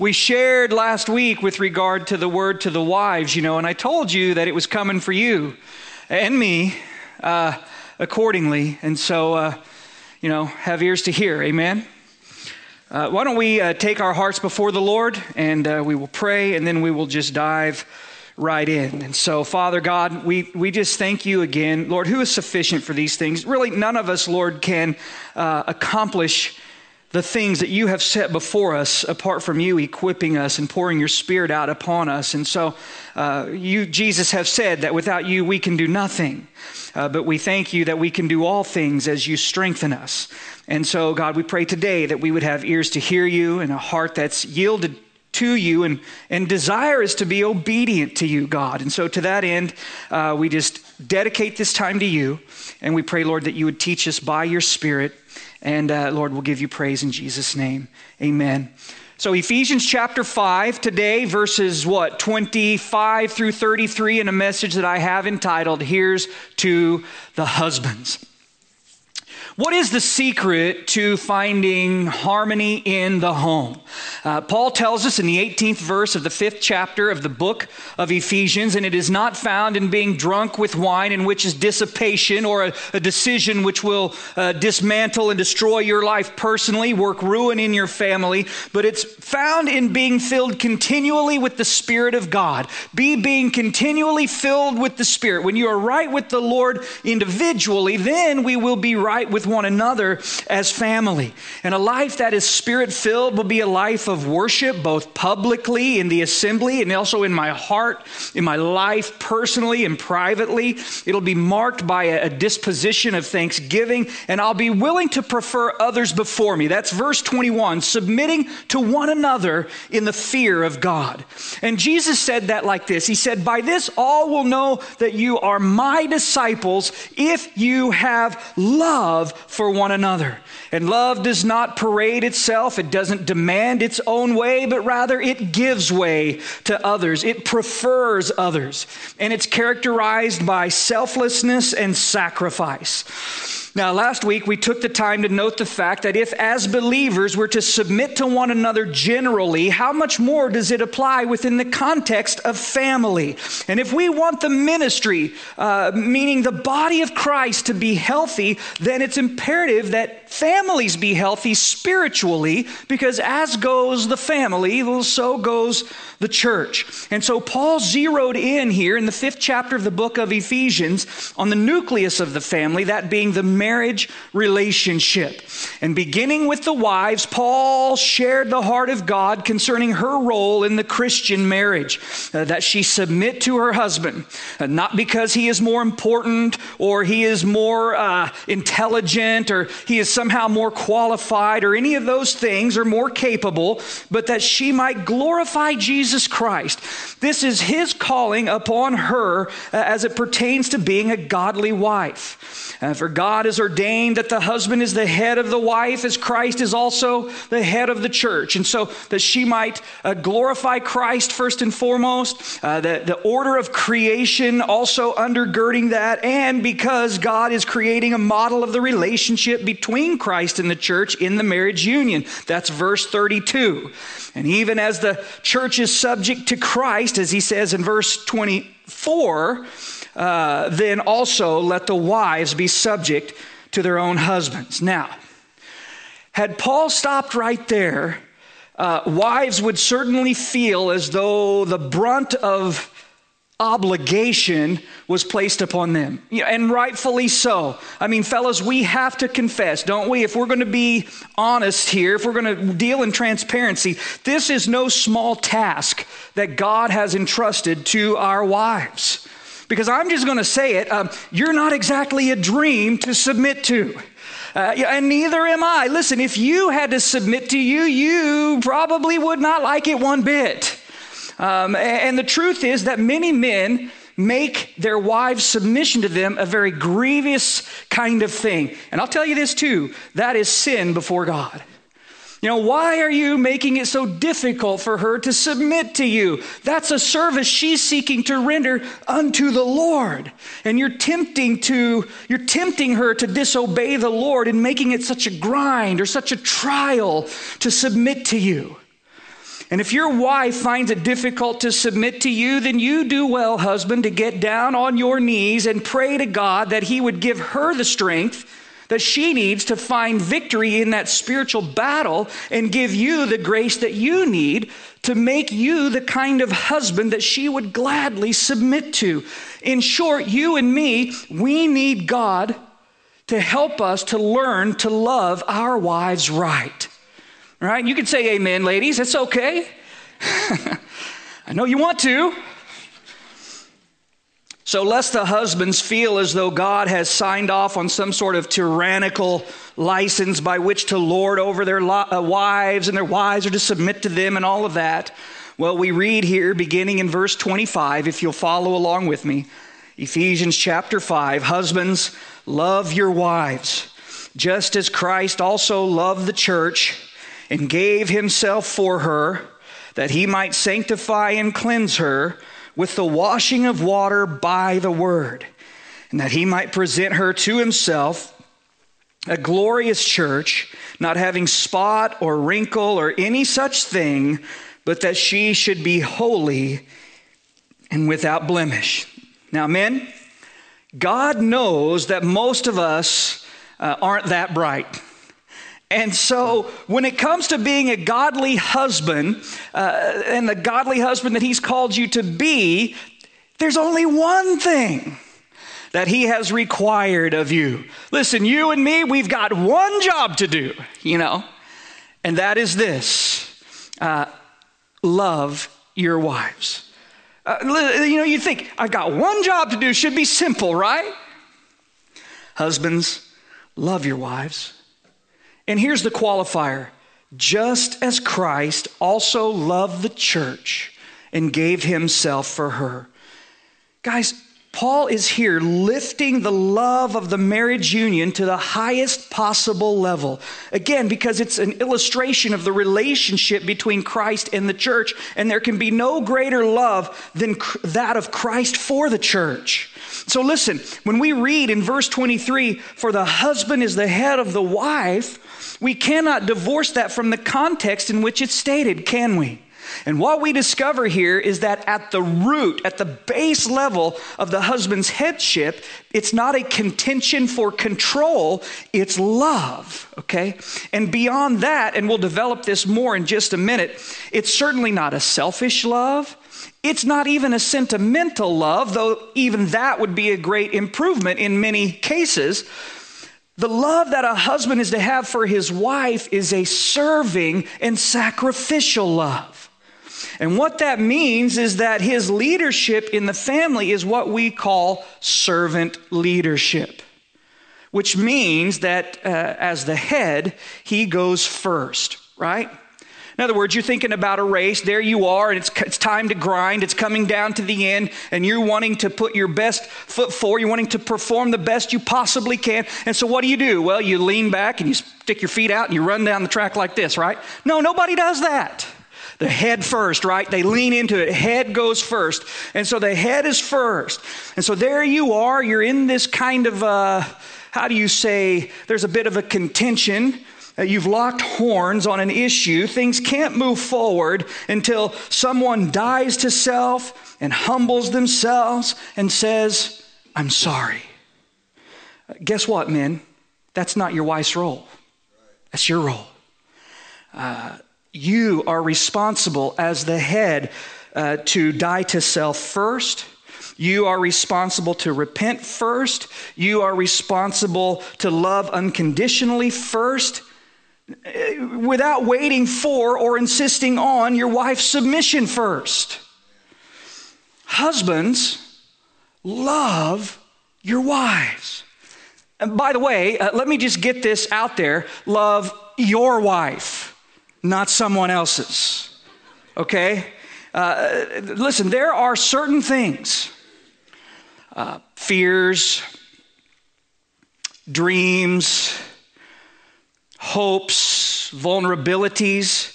We shared last week with regard to the word to the wives, and I told you that it was coming for you and me accordingly. And so, have ears to hear. Amen. Why don't we take our hearts before the Lord and we will pray, and then we will just dive right in. And so, Father God, we just thank you again. Lord, who is sufficient for these things? Really, none of us, Lord, can accomplish the things that you have set before us apart from you equipping us and pouring your Spirit out upon us. And so you, Jesus, have said that without you we can do nothing. But we thank you that we can do all things as you strengthen us. And so, God, we pray today that we would have ears to hear you and a heart that's yielded to you and desire is to be obedient to you, God. And so to that end, we just dedicate this time to you. And we pray, Lord, that you would teach us by your Spirit. And Lord, we'll give you praise in Jesus' name. Amen. So Ephesians chapter 5 today, verses 25 through 33, in a message that I have entitled, Here's to the Husbands. What is the secret to finding harmony in the home? Paul tells us in the 18th verse of the 5th chapter of the book of Ephesians, and it is not found in being drunk with wine, in which is dissipation or a decision which will dismantle and destroy your life personally, work ruin in your family, but it's found in being filled continually with the Spirit of God. Being continually filled with the Spirit. When you are right with the Lord individually, then we will be right with one another as family. And a life that is Spirit-filled will be a life of worship, both publicly in the assembly and also in my heart, in my life personally and privately. It'll be marked by a disposition of thanksgiving, and I'll be willing to prefer others before me. That's verse 21, submitting to one another in the fear of God. And Jesus said that like this. He said, by this all will know that you are my disciples if you have love for one another. And love does not parade itself. It doesn't demand its own way, but rather it gives way to others. It prefers others. And it's characterized by selflessness and sacrifice. Now, last week, we took the time to note the fact that if, as believers, we're to submit to one another generally, how much more does it apply within the context of family? And if we want the ministry, meaning the body of Christ, to be healthy, then it's imperative that families be healthy spiritually, because as goes the family, so goes the church. And so Paul zeroed in here in the 5th chapter of the book of Ephesians on the nucleus of the family, that being the marriage relationship. And beginning with the wives, Paul shared the heart of God concerning her role in the Christian marriage, that she submit to her husband, not because he is more important or he is more intelligent or he is somehow more qualified or any of those things or more capable, but that she might glorify Jesus Christ. This is his calling upon her as it pertains to being a godly wife. For God has ordained that the husband is the head of the wife, as Christ is also the head of the church. And so that she might glorify Christ first and foremost, the order of creation also undergirding that, and because God is creating a model of the relationship between Christ and the church in the marriage union. That's verse 32. And even as the church is subject to Christ, as he says in verse 24, then also let the wives be subject to their own husbands. Now, had Paul stopped right there, wives would certainly feel as though the brunt of obligation was placed upon them, and rightfully so. I mean, fellas, we have to confess, don't we? If we're going to be honest here, if we're going to deal in transparency, this is no small task that God has entrusted to our wives. Because I'm just going to say it, you're not exactly a dream to submit to. And neither am I. Listen, if you had to submit to you, you probably would not like it one bit. And the truth is that many men make their wives' submission to them a very grievous kind of thing. And I'll tell you this too, that is sin before God. Why are you making it so difficult for her to submit to you? That's a service she's seeking to render unto the Lord. And you're tempting her to disobey the Lord and making it such a grind or such a trial to submit to you. And if your wife finds it difficult to submit to you, then you do well, husband, to get down on your knees and pray to God that he would give her the strength that she needs to find victory in that spiritual battle and give you the grace that you need to make you the kind of husband that she would gladly submit to. In short, you and me, we need God to help us to learn to love our wives right. All right? You can say amen, ladies. It's okay. I know you want to. So lest the husbands feel as though God has signed off on some sort of tyrannical license by which to lord over their wives, and their wives are to submit to them and all of that. Well, we read here beginning in verse 25, if you'll follow along with me, Ephesians chapter 5, husbands, love your wives, just as Christ also loved the church and gave himself for her, that he might sanctify and cleanse her with the washing of water by the word, and that he might present her to himself a glorious church, not having spot or wrinkle or any such thing, but that she should be holy and without blemish. Now, men, God knows that most of us aren't that bright. And so when it comes to being a godly husband, and the godly husband that he's called you to be, there's only one thing that he has required of you. Listen, you and me, we've got one job to do, and that is this: love your wives. You think, I've got one job to do, should be simple, right? Husbands, love your wives. And here's the qualifier: just as Christ also loved the church and gave himself for her. Guys, Paul is here lifting the love of the marriage union to the highest possible level. Again, because it's an illustration of the relationship between Christ and the church, and there can be no greater love than that of Christ for the church. So listen, when we read in verse 23, for the husband is the head of the wife, we cannot divorce that from the context in which it's stated, can we? And what we discover here is that at the root, at the base level of the husband's headship, it's not a contention for control, it's love, okay? And beyond that, and we'll develop this more in just a minute, it's certainly not a selfish love. It's not even a sentimental love, though even that would be a great improvement in many cases. The love that a husband is to have for his wife is a serving and sacrificial love. And what that means is that his leadership in the family is what we call servant leadership, which means that as the head, he goes first, right? In other words, you're thinking about a race. There you are, and it's time to grind. It's coming down to the end, and you're wanting to put your best foot forward. You're wanting to perform the best you possibly can. And so what do? Well, you lean back, and you stick your feet out, and you run down the track like this, right? No, nobody does that. The head first, right? They lean into it. Head goes first. And so the head is first. And so there you are. You're in this kind of, there's a bit of a contention. You've locked horns on an issue. Things can't move forward until someone dies to self and humbles themselves and says, I'm sorry. Guess what, men? That's not your wife's role. That's your role. You are responsible as the head to die to self first. You are responsible to repent first. You are responsible to love unconditionally first, without waiting for or insisting on your wife's submission first. Husbands, love your wives. And by the way, let me just get this out there. Love your wife, not someone else's. Okay? Listen, there are certain things, fears, dreams, hopes, vulnerabilities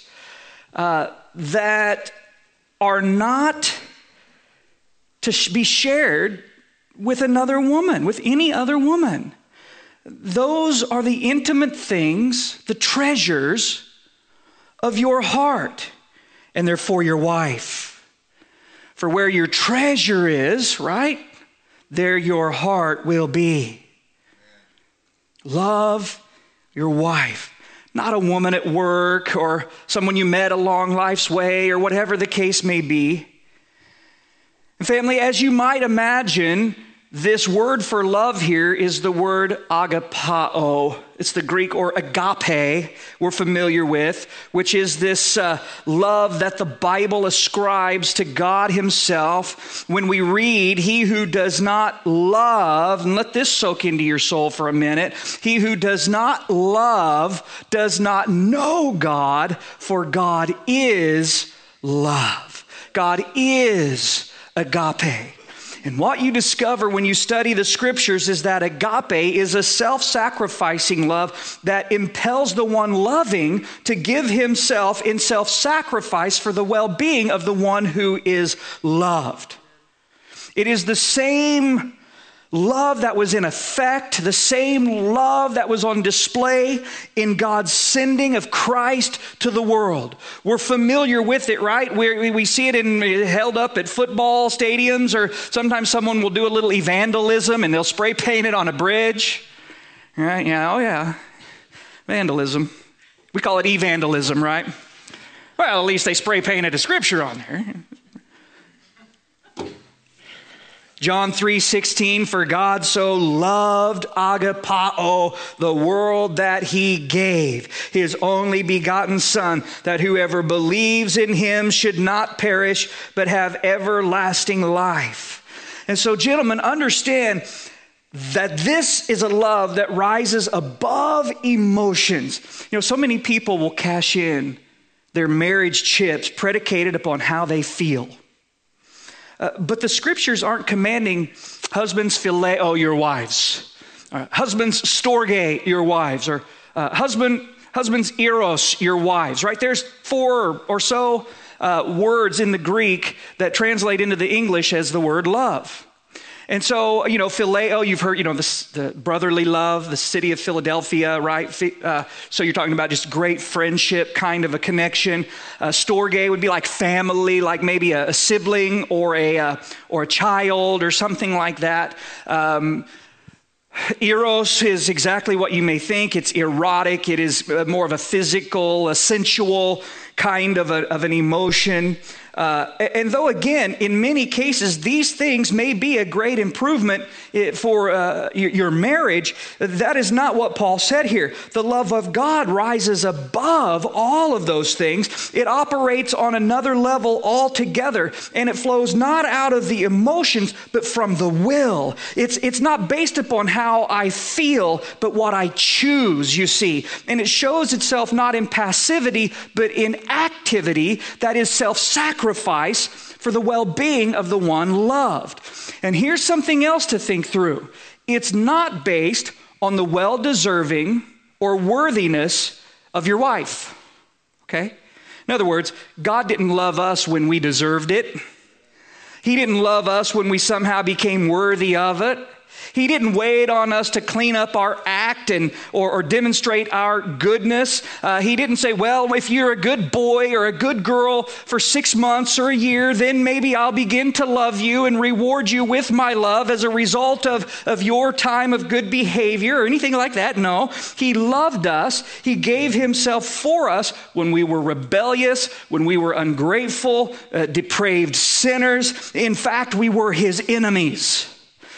that are not to be shared with another woman, with any other woman. Those are the intimate things, the treasures of your heart. and they're for your wife. For where your treasure is, right, there your heart will be. Love your wife. Not a woman at work or someone you met along life's way or whatever the case may be. And family, as you might imagine, this word for love here is the word agapao. It's the Greek or agape we're familiar with, which is this love that the Bible ascribes to God himself. When we read, he who does not love, and let this soak into your soul for a minute, he who does not love does not know God, for God is love. God is agape. And what you discover when you study the scriptures is that agape is a self-sacrificing love that impels the one loving to give himself in self-sacrifice for the well-being of the one who is loved. It is the same love that was in effect, the same love that was on display in God's sending of Christ to the world. We're familiar with it, right? We see it held up at football stadiums, or sometimes someone will do a little evangelism and they'll spray paint it on a bridge. Right? Yeah, oh yeah. Vandalism. We call it evangelism, right? Well, at least they spray painted a scripture on there. John 3:16, for God so loved agapao, the world, that he gave his only begotten Son, that whoever believes in him should not perish, but have everlasting life. And so, gentlemen, understand that this is a love that rises above emotions. You know, so many people will cash in their marriage chips predicated upon how they feel. But the scriptures aren't commanding husbands phileo your wives, husbands storge your wives, or husbands eros your wives, right? There's 4 or so words in the Greek that translate into the English as the word love. And so, you know, phileo, you've heard, you know, the brotherly love, the city of Philadelphia, right? So you're talking about just great friendship, kind of a connection. Storge would be like family, like maybe a sibling or a child or something like that. Eros is exactly what you may think. It's erotic. It is more of a physical, a sensual kind of an emotion. And though, again, in many cases, these things may be a great improvement for your marriage, that is not what Paul said here. The love of God rises above all of those things. It operates on another level altogether, and it flows not out of the emotions, but from the will. It's not based upon how I feel, but what I choose, you see. And it shows itself not in passivity, but in activity that is self-sacrifice for the well-being of the one loved. And here's something else to think through. It's not based on the well-deserving or worthiness of your wife. Okay? In other words, God didn't love us when we deserved it. He didn't love us when we somehow became worthy of it. He didn't wait on us to clean up our act or demonstrate our goodness. He didn't say, well, if you're a good boy or a good girl for 6 months or a year, then maybe I'll begin to love you and reward you with my love as a result of your time of good behavior or anything like that. No, he loved us. He gave himself for us when we were rebellious, when we were ungrateful, depraved sinners. In fact, we were his enemies.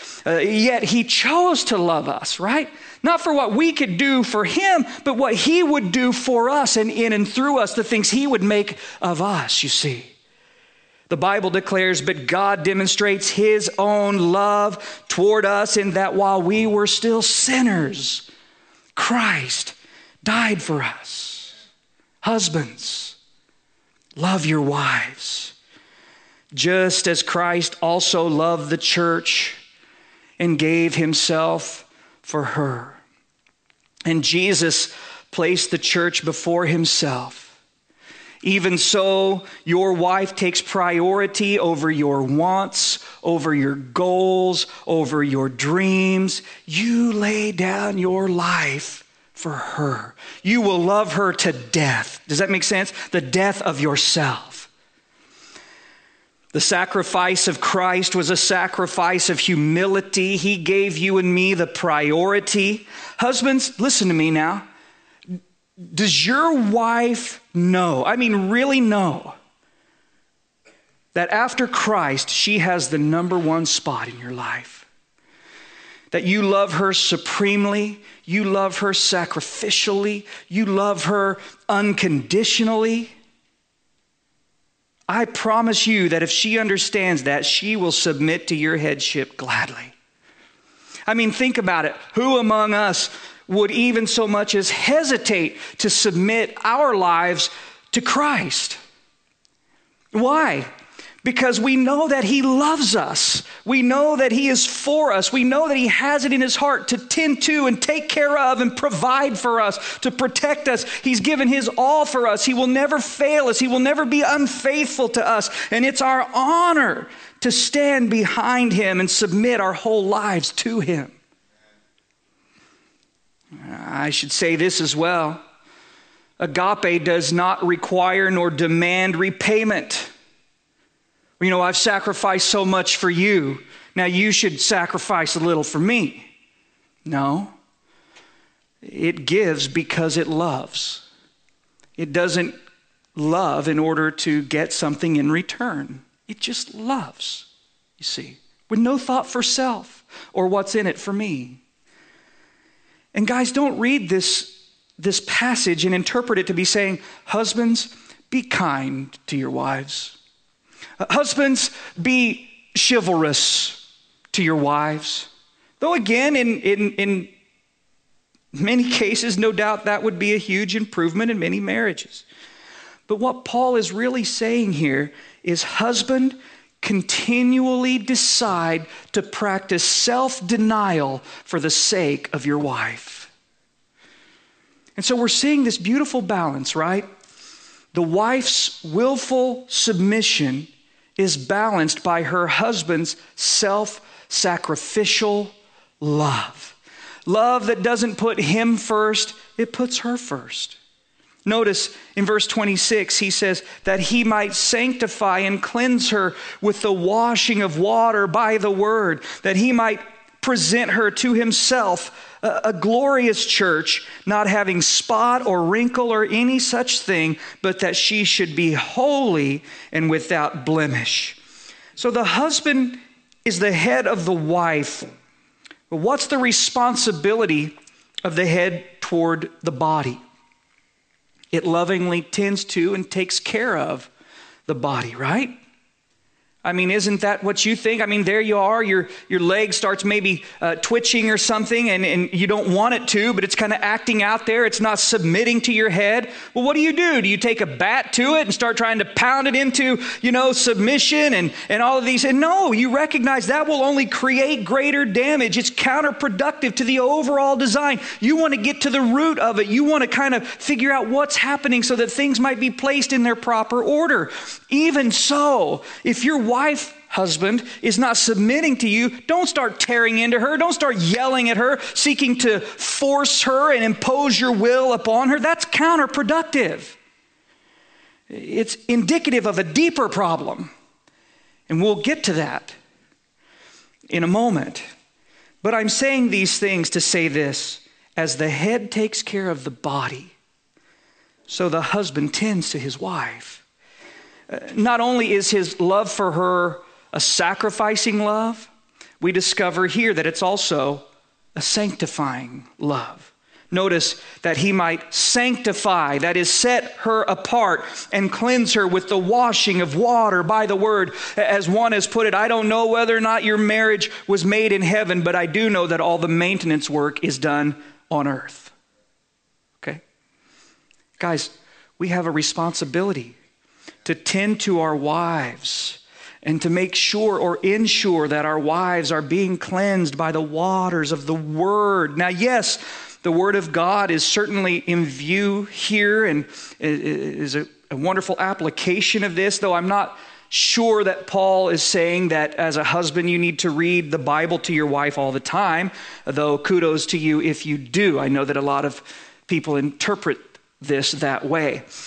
Yet he chose to love us, right? Not for what we could do for him, but what he would do for us and in and through us, the things he would make of us, you see. The Bible declares, but God demonstrates his own love toward us in that while we were still sinners, Christ died for us. Husbands, love your wives, just as Christ also loved the church and gave himself for her. And Jesus placed the church before himself. Even so, your wife takes priority over your wants, over your goals, over your dreams. You lay down your life for her. You will love her to death. Does that make sense? The death of yourself. The sacrifice of Christ was a sacrifice of humility. He gave you and me the priority. Husbands, listen to me now. Does your wife know, really know, that after Christ, she has the number one spot in your life? That you love her supremely, you love her sacrificially, you love her unconditionally? I promise you that if she understands that, she will submit to your headship gladly. Think about it. Who among us would even so much as hesitate to submit our lives to Christ? Why? Because we know that He loves us. We know that He is for us. We know that He has it in His heart to tend to and take care of and provide for us, to protect us. He's given His all for us. He will never fail us. He will never be unfaithful to us. And it's our honor to stand behind Him and submit our whole lives to Him. I should say this as well. Agape does not require nor demand repayment. I've sacrificed so much for you. Now you should sacrifice a little for me. No. It gives because it loves. It doesn't love in order to get something in return. It just loves, you see, with no thought for self or what's in it for me. And guys, don't read this passage and interpret it to be saying, husbands, be kind to your wives. Husbands, be chivalrous to your wives. Though again, in many cases, no doubt that would be a huge improvement in many marriages. But what Paul is really saying here is, husband, continually decide to practice self-denial for the sake of your wife. And so we're seeing this beautiful balance, right? The wife's willful submission is balanced by her husband's self-sacrificial love. Love that doesn't put him first, it puts her first. Notice in verse 26, he says that he might sanctify and cleanse her with the washing of water by the word, that he might present her to himself a glorious church, not having spot or wrinkle or any such thing, but that she should be holy and without blemish. So the husband is the head of the wife. But what's the responsibility of the head toward the body? It lovingly tends to and takes care of the body, right? Isn't that what you think? There you are, your leg starts maybe twitching or something, and you don't want it to, but it's kind of acting out there. It's not submitting to your head. Well, what do? Do you take a bat to it and start trying to pound it into, submission and all of these? And no, you recognize that will only create greater damage. It's counterproductive to the overall design. You want to get to the root of it. You want to kind of figure out what's happening so that things might be placed in their proper order. Even so, if your wife, husband, is not submitting to you, don't start tearing into her. Don't start yelling at her, seeking to force her and impose your will upon her. That's counterproductive. It's indicative of a deeper problem. And we'll get to that in a moment. But I'm saying these things to say this: as the head takes care of the body, so the husband tends to his wife. Not only is his love for her a sacrificing love, we discover here that it's also a sanctifying love. Notice that he might sanctify, that is, set her apart and cleanse her with the washing of water by the word. As one has put it, I don't know whether or not your marriage was made in heaven, but I do know that all the maintenance work is done on earth. Okay? Guys, we have a responsibility to tend to our wives and to make sure or ensure that our wives are being cleansed by the waters of the Word. Now, yes, the Word of God is certainly in view here and is a wonderful application of this, though I'm not sure that Paul is saying that as a husband you need to read the Bible to your wife all the time, though kudos to you if you do. I know that a lot of people interpret this that way.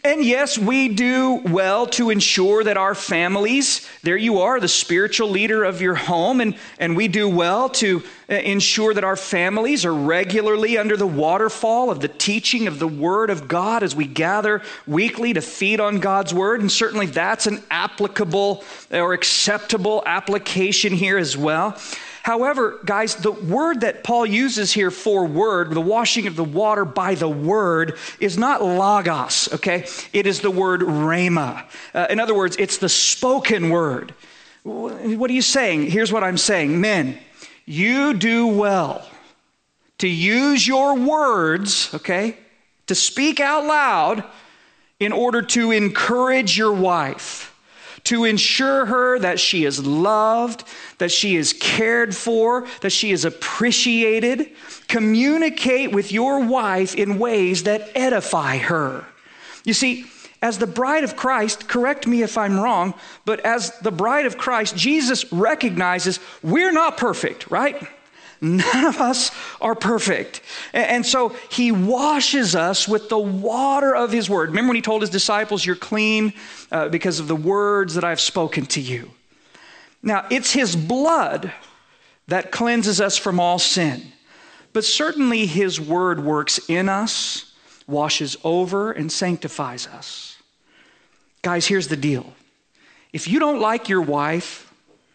And yes, we do well to ensure that our families, there you are, the spiritual leader of your home, and we do well to ensure that our families are regularly under the waterfall of the teaching of the Word of God as we gather weekly to feed on God's Word. And certainly that's an applicable or acceptable application here as well. However, guys, the word that Paul uses here for word, the washing of the water by the word, is not logos, okay? It is the word rhema. In other words, it's the spoken word. What are you saying? Here's what I'm saying. Men, you do well to use your words, okay, to speak out loud in order to encourage your wife, to ensure her that she is loved, that she is cared for, that she is appreciated. Communicate with your wife in ways that edify her. You see, as the bride of Christ, correct me if I'm wrong, but as the bride of Christ, Jesus recognizes we're not perfect, right? None of us are perfect. And so he washes us with the water of his word. Remember when he told his disciples, you're clean because of the words that I've spoken to you. Now, it's his blood that cleanses us from all sin. But certainly his word works in us, washes over, and sanctifies us. Guys, here's the deal. If you don't like your wife,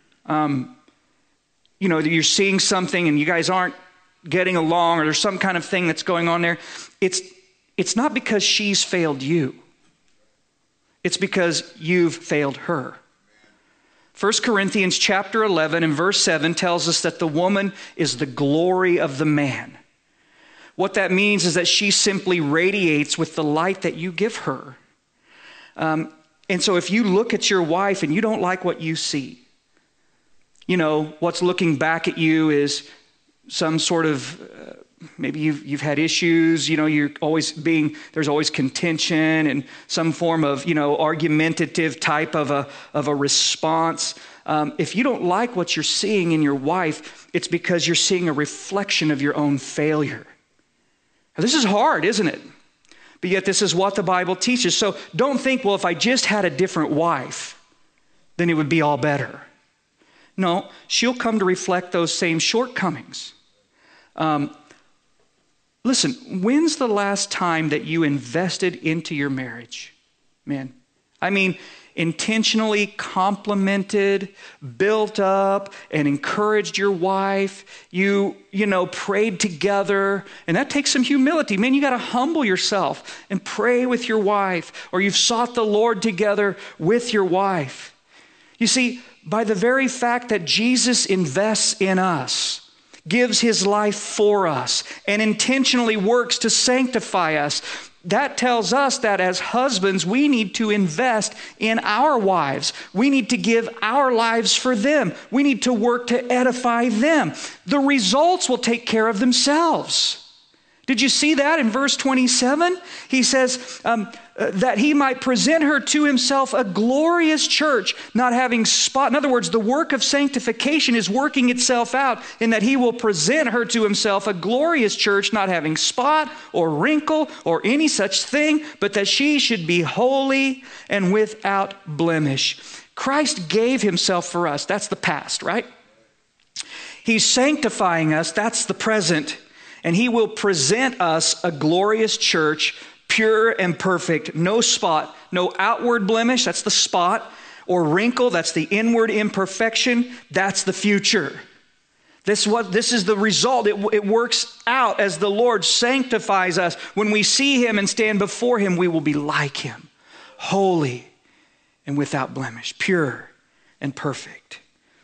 you're seeing something and you guys aren't getting along, or there's some kind of thing that's going on there, it's not because she's failed you. It's because you've failed her. 1 Corinthians chapter 11 and verse 7 tells us that the woman is the glory of the man. What that means is that she simply radiates with the light that you give her. And so if you look at your wife and you don't like what you see, what's looking back at you is some sort of, maybe you've had issues, you're always there's always contention and some form of, argumentative type of a response. If you don't like what you're seeing in your wife, it's because you're seeing a reflection of your own failure. Now, this is hard, isn't it? But yet this is what the Bible teaches. So don't think, well, if I just had a different wife, then it would be all better. No, she'll come to reflect those same shortcomings. Listen, when's the last time that you invested into your marriage? Man, I mean, intentionally complimented, built up, and encouraged your wife. You prayed together, and that takes some humility. Man, you got to humble yourself and pray with your wife, or you've sought the Lord together with your wife. You see, by the very fact that Jesus invests in us, gives his life for us, and intentionally works to sanctify us, that tells us that as husbands, we need to invest in our wives. We need to give our lives for them. We need to work to edify them. The results will take care of themselves. Did you see that in verse 27? He says that he might present her to himself a glorious church, not having spot. In other words, the work of sanctification is working itself out in that he will present her to himself a glorious church, not having spot or wrinkle or any such thing, but that she should be holy and without blemish. Christ gave himself for us. That's the past, right? He's sanctifying us. That's the present. And he will present us a glorious church, pure and perfect, no spot, no outward blemish, that's the spot, or wrinkle, that's the inward imperfection, that's the future. This is the result. It works out as the Lord sanctifies us. When we see him and stand before him, we will be like him, holy and without blemish, pure and perfect.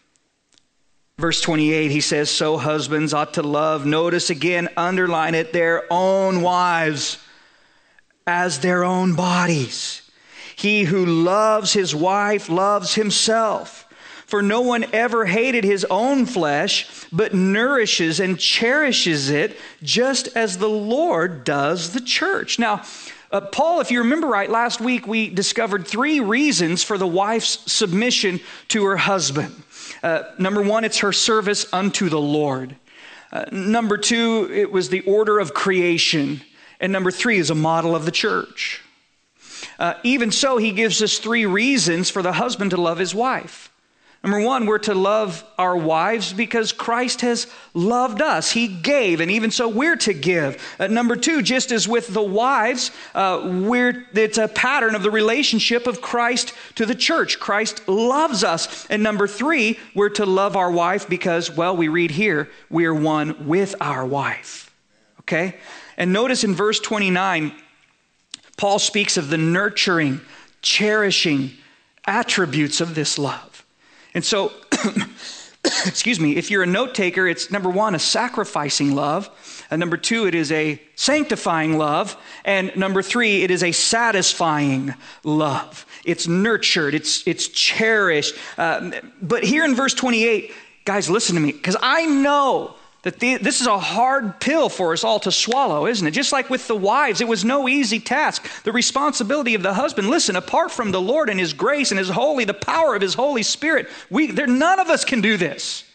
Verse 28, he says, so husbands ought to love, notice again, underline it, their own wives as their own bodies. He who loves his wife loves himself. For no one ever hated his own flesh, but nourishes and cherishes it, just as the Lord does the church. Now, Paul, if you remember right, last week we discovered 3 reasons for the wife's submission to her husband. Number 1, it's her service unto the Lord. Number 2, it was the order of creation. And number 3 is a model of the church. Even so, he gives us 3 reasons for the husband to love his wife. Number 1, we're to love our wives because Christ has loved us. He gave, and even so we're to give. Number 2, just as with the wives, it's a pattern of the relationship of Christ to the church. Christ loves us. And number 3, we're to love our wife because, well, we read here, we are one with our wife. Okay? And notice in verse 29, Paul speaks of the nurturing, cherishing attributes of this love. And so, excuse me, if you're a note taker, it's number 1, a sacrificing love. And number 2, it is a sanctifying love. And number 3, it is a satisfying love. It's nurtured, it's cherished. But here in verse 28, guys, listen to me, because I know that this is a hard pill for us all to swallow, isn't it? Just like with the wives, it was no easy task. The responsibility of the husband, listen, apart from the Lord and His grace and His holy, the power of His Holy Spirit, none of us can do this.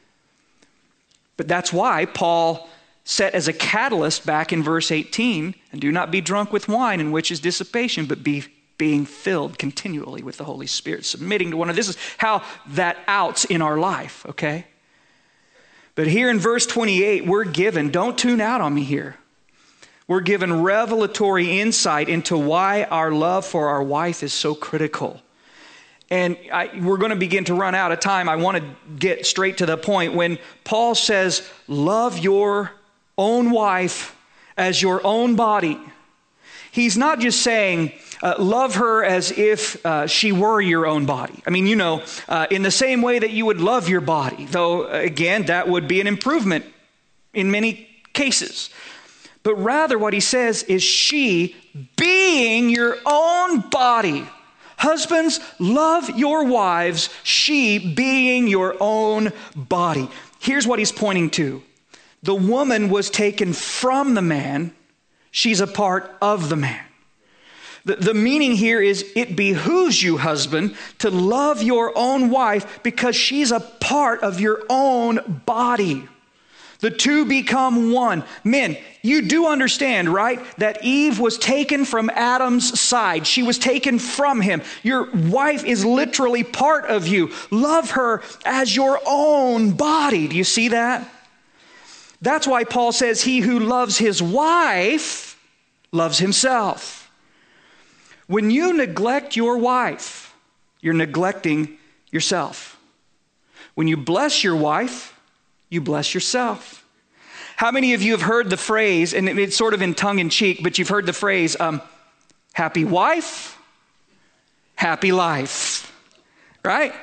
But that's why Paul set as a catalyst back in verse 18, and do not be drunk with wine, in which is dissipation, but being filled continually with the Holy Spirit, submitting to one another. This is how that outs in our life, okay? But here in verse 28, we're given, don't tune out on me here, we're given revelatory insight into why our love for our wife is so critical. And we're going to begin to run out of time. I want to get straight to the point. When Paul says, love your own wife as your own body, he's not just saying, love her as if she were your own body. I mean, in the same way that you would love your body, though, again, that would be an improvement in many cases. But rather what he says is she being your own body. Husbands, love your wives, she being your own body. Here's what he's pointing to. The woman was taken from the man. She's a part of the man. The meaning here is it behooves you, husband, to love your own wife because she's a part of your own body. The two become one. Men, you do understand, right, that Eve was taken from Adam's side. She was taken from him. Your wife is literally part of you. Love her as your own body. Do you see that? That's why Paul says he who loves his wife loves himself. When you neglect your wife, you're neglecting yourself. When you bless your wife, you bless yourself. How many of you have heard the phrase, and it's sort of in tongue in cheek, but you've heard the phrase, happy wife, happy life, right?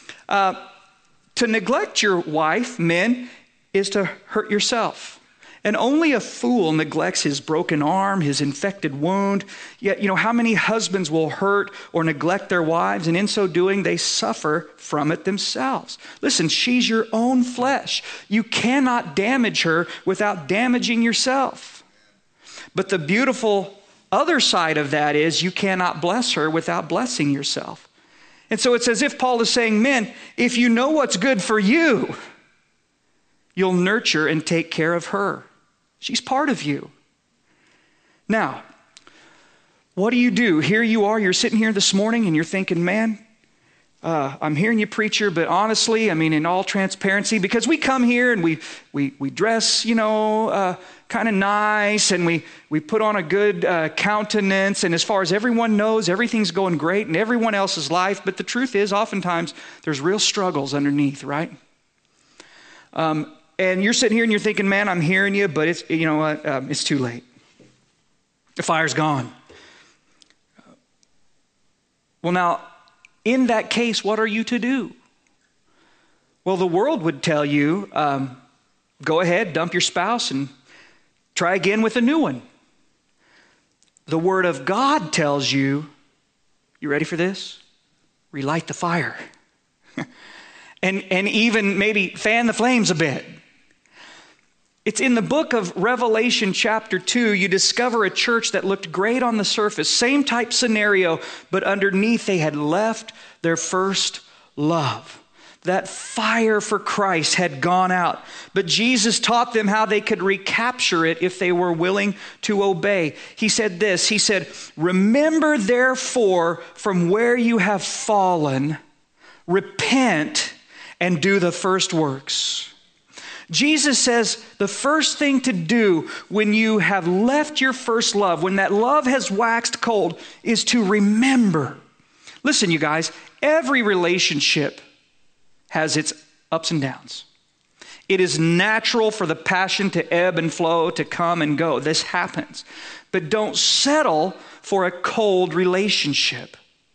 To neglect your wife, men, is to hurt yourself. And only a fool neglects his broken arm, his infected wound. Yet, how many husbands will hurt or neglect their wives, and in so doing, they suffer from it themselves. Listen, she's your own flesh. You cannot damage her without damaging yourself. But the beautiful other side of that is you cannot bless her without blessing yourself. And so it's as if Paul is saying, men, if you know what's good for you, you'll nurture and take care of her. She's part of you. Now, what do you do? Here you are, you're sitting here this morning and you're thinking, man, I'm hearing you, preacher, but honestly, in all transparency, because we come here and we dress, kind of nice, and we put on a good countenance, and as far as everyone knows, everything's going great in everyone else's life, but the truth is, oftentimes, there's real struggles underneath, right? And you're sitting here and you're thinking, man, I'm hearing you, but it's, it's too late. The fire's gone. Well, now, in that case, what are you to do? Well, the world would tell you, go ahead, dump your spouse and try again with a new one. The Word of God tells you, you ready for this? Relight the fire. and even maybe fan the flames a bit. It's in the book of Revelation chapter 2, you discover a church that looked great on the surface, same type scenario, but underneath they had left their first love. That fire for Christ had gone out. But Jesus taught them how they could recapture it if they were willing to obey. He said this, he said, "Remember therefore from where you have fallen, repent and do the first works." Jesus says the first thing to do when you have left your first love, when that love has waxed cold, is to remember. Listen, you guys, every relationship has its ups and downs. It is natural for the passion to ebb and flow, to come and go. This happens. But don't settle for a cold relationship.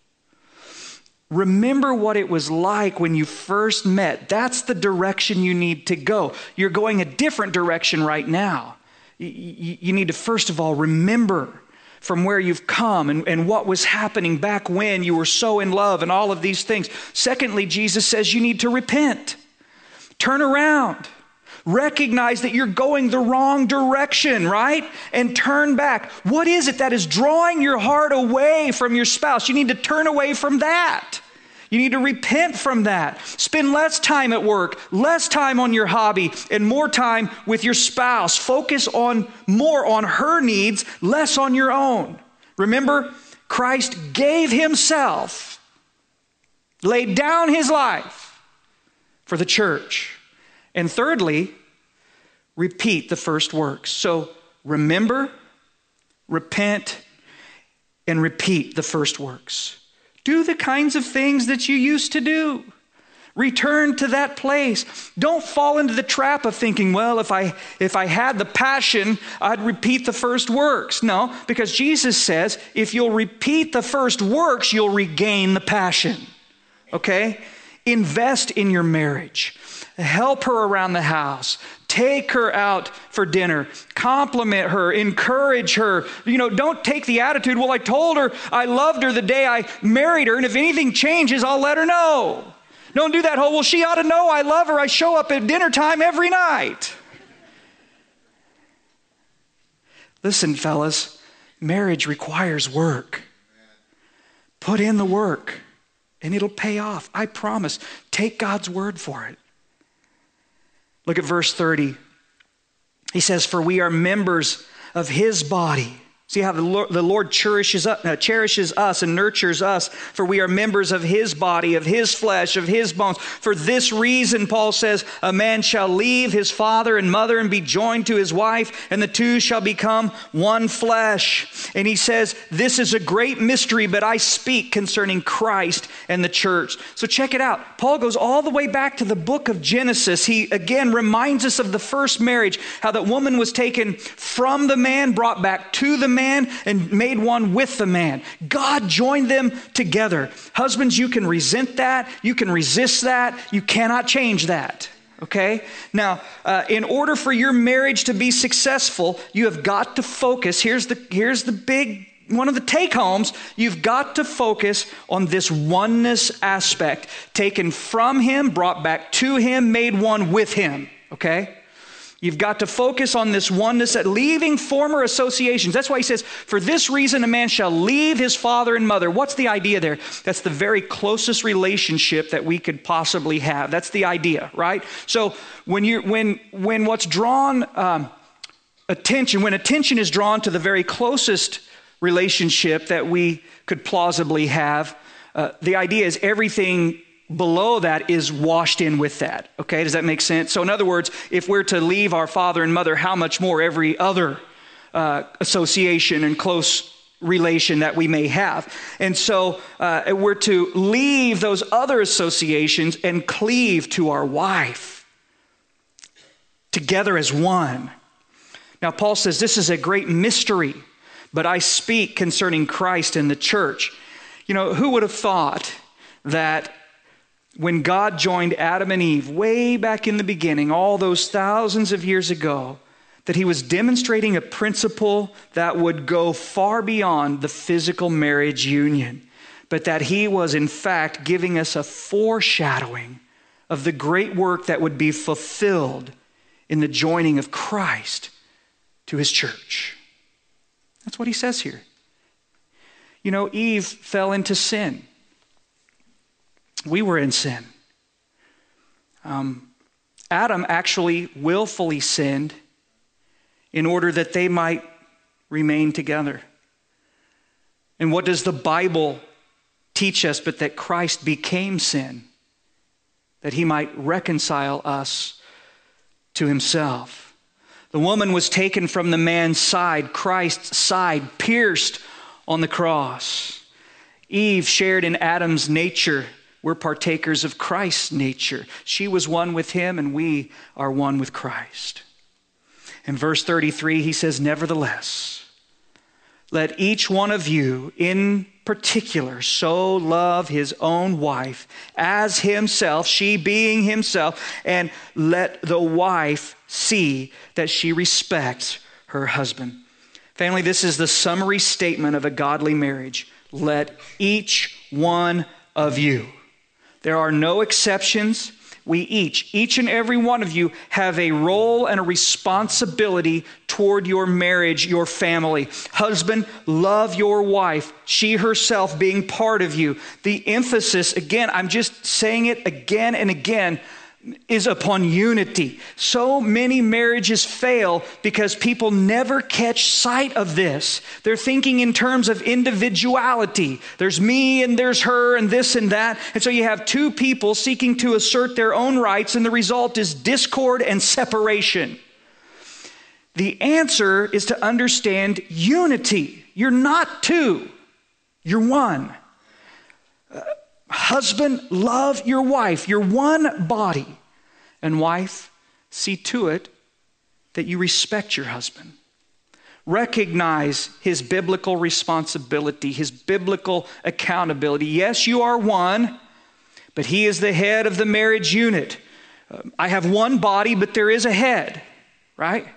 Remember what it was like when you first met. That's the direction you need to go. You're going a different direction right now. You need to, first of all, remember from where you've come and what was happening back when you were so in love and all of these things. Secondly, Jesus says you need to repent. Turn around. Recognize that you're going the wrong direction, right? And turn back. What is it that is drawing your heart away from your spouse? You need to turn away from that. You need to repent from that. Spend less time at work, less time on your hobby, and more time with your spouse. Focus more on her needs, less on your own. Remember, Christ gave himself, laid down his life for the church. And thirdly, repeat the first works. So remember, repent, and repeat the first works. Do the kinds of things that you used to do. Return to that place. Don't fall into the trap of thinking, well, if I had the passion, I'd repeat the first works. No, because Jesus says, if you'll repeat the first works, you'll regain the passion. Okay? Invest in your marriage. Help her around the house. Take her out for dinner. Compliment her. Encourage her. Don't take the attitude, well, I told her I loved her the day I married her, and if anything changes, I'll let her know. Don't do that whole, well, she ought to know I love her. I show up at dinner time every night. Listen, fellas, marriage requires work. Put in the work, and it'll pay off. I promise. Take God's word for it. Look at verse 30. He says, for we are members of his body. See how the Lord cherishes us and nurtures us, for we are members of his body, of his flesh, of his bones. For this reason, Paul says, a man shall leave his father and mother and be joined to his wife, and the two shall become one flesh. And he says, this is a great mystery, but I speak concerning Christ and the church. So check it out. Paul goes all the way back to the book of Genesis. He again reminds us of the first marriage, how that woman was taken from the man, brought back to the man, and made one with the man. God joined them together. Husbands, you can resent that. You can resist that. You cannot change that. Okay? Now, in order for your marriage to be successful, you have got to focus. Here's the big one of the take-homes. You've got to focus on this oneness aspect. Taken from him, brought back to him, made one with him. Okay? You've got to focus on this oneness, at leaving former associations. That's why he says, for this reason a man shall leave his father and mother. What's the idea there? That's the very closest relationship that we could possibly have. That's the idea, right? So when what's drawn attention, when attention is drawn to the very closest relationship that we could plausibly have, the idea is everything below that is washed in with that. Okay, does that make sense? So in other words, if we're to leave our father and mother, how much more every other association and close relation that we may have. And so we're to leave those other associations and cleave to our wife together as one. Now Paul says this is a great mystery, but I speak concerning Christ and the church. Who would have thought that when God joined Adam and Eve way back in the beginning, all those thousands of years ago, that he was demonstrating a principle that would go far beyond the physical marriage union, but that he was in fact giving us a foreshadowing of the great work that would be fulfilled in the joining of Christ to his church. That's what he says here. Eve fell into sin. We were in sin. Adam actually willfully sinned in order that they might remain together. And what does the Bible teach us but that Christ became sin, that he might reconcile us to himself? The woman was taken from the man's side, Christ's side, pierced on the cross. Eve shared in Adam's nature. We're partakers of Christ's nature. She was one with him, and we are one with Christ. In verse 33, he says, nevertheless, let each one of you in particular so love his own wife as himself, she being himself, and let the wife see that she respects her husband. Family, this is the summary statement of a godly marriage. Let each one of you. There are no exceptions. We each and every one of you have a role and a responsibility toward your marriage, your family. Husband, love your wife, she herself being part of you. The emphasis, again, I'm just saying it again and again, is upon unity. So many marriages fail because people never catch sight of this. They're thinking in terms of individuality. There's me and there's her and this and that. And so you have two people seeking to assert their own rights, and the result is discord and separation. The answer is to understand unity. You're not two, you're one. Husband, love your wife. You're one body. And wife, see to it that you respect your husband. Recognize his biblical responsibility, his biblical accountability. Yes, you are one, but he is the head of the marriage unit. I have one body, but there is a head, right?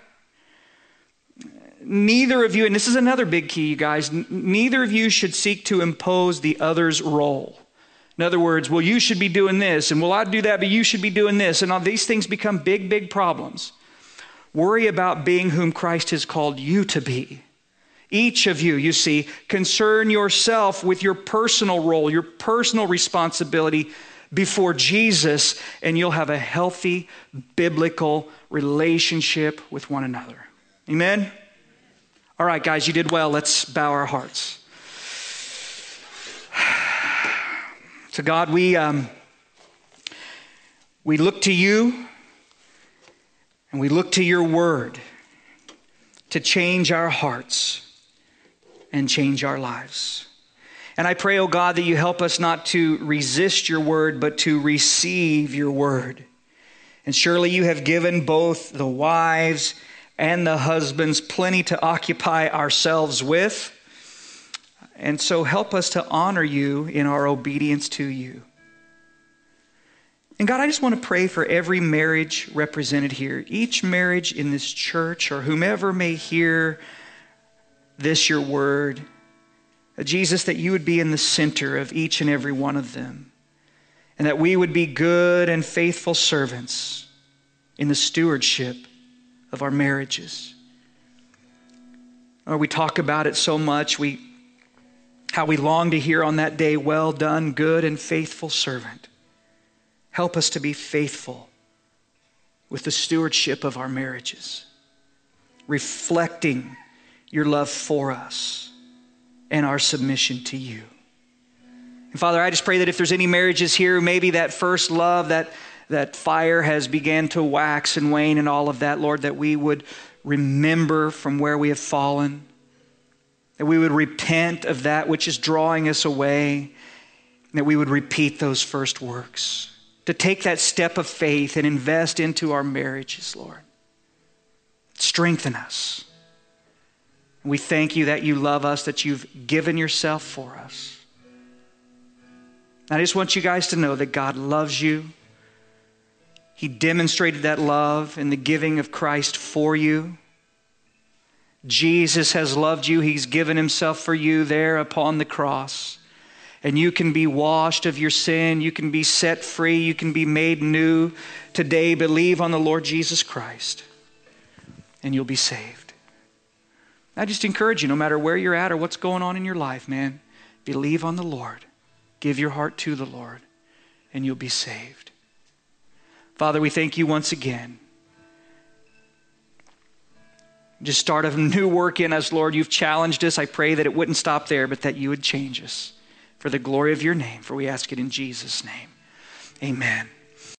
Neither of you, and this is another big key, you guys, neither of you should seek to impose the other's role. In other words, well, you should be doing this, and well, I'd do that, but you should be doing this. And all these things become big, big problems. Worry about being whom Christ has called you to be. Each of you, you see, concern yourself with your personal role, your personal responsibility before Jesus, and you'll have a healthy, biblical relationship with one another. Amen? All right, guys, you did well. Let's bow our hearts. So God, we look to you and we look to your word to change our hearts and change our lives. And I pray, oh God, that you help us not to resist your word, but to receive your word. And surely you have given both the wives and the husbands plenty to occupy ourselves with. And so help us to honor you in our obedience to you. And God, I just want to pray for every marriage represented here. Each marriage in this church, or whomever may hear this, your word. Jesus, that you would be in the center of each and every one of them. And that we would be good and faithful servants in the stewardship of our marriages. Or we talk about it so much, how we long to hear on that day, well done, good and faithful servant. Help us to be faithful with the stewardship of our marriages, reflecting your love for us and our submission to you. And Father, I just pray that if there's any marriages here, maybe that first love, that fire has began to wax and wane and all of that, Lord, that we would remember from where we have fallen, that we would repent of that which is drawing us away, and that we would repeat those first works, to take that step of faith and invest into our marriages, Lord. Strengthen us. We thank you that you love us, that you've given yourself for us. I just want you guys to know that God loves you. He demonstrated that love in the giving of Christ for you. Jesus has loved you. He's given himself for you there upon the cross. And you can be washed of your sin. You can be set free. You can be made new. Today, believe on the Lord Jesus Christ, and you'll be saved. I just encourage you, no matter where you're at or what's going on in your life, man, believe on the Lord. Give your heart to the Lord, and you'll be saved. Father, we thank you once again. Just start a new work in us, Lord. You've challenged us. I pray that it wouldn't stop there, but that you would change us for the glory of your name. For we ask it in Jesus' name. Amen.